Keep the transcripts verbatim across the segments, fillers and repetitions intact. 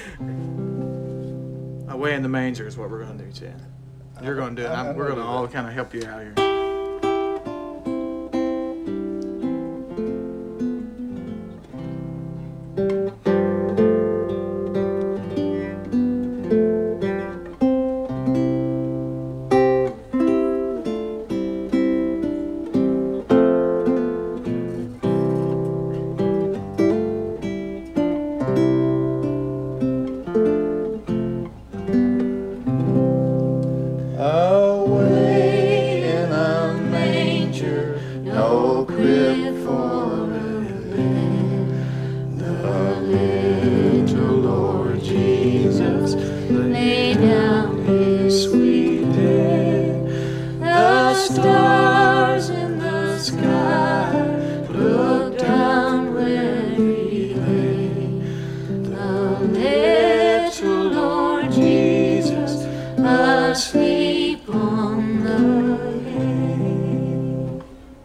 Away in the manger is what we're going to do, Chad. You're going to do it. I'm, we're going to all kind of help you out here. Away in a manger, no crib for a bed, the little Lord Jesus laid down his sweet head. The stars in the sky looked down where he lay. The little Lord Jesus asleep on the hay.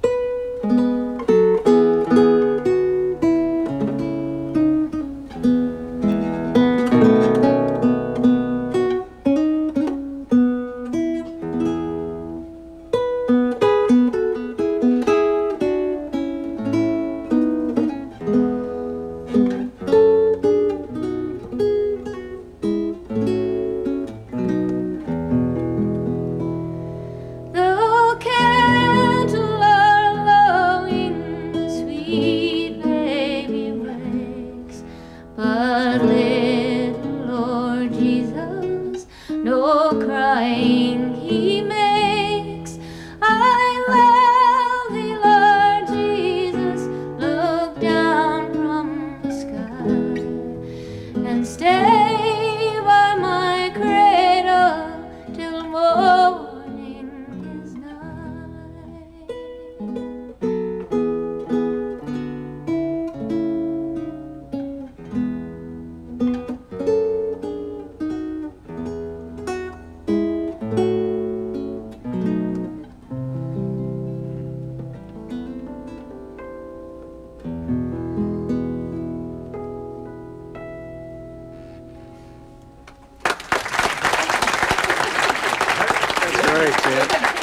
The candle are lowing, the sweet baby wakes, but little Lord Jesus, no crying he makes. I love thee, Lord Jesus, look down from the sky and stay by my cradle till morning is nigh. That's great, Chad.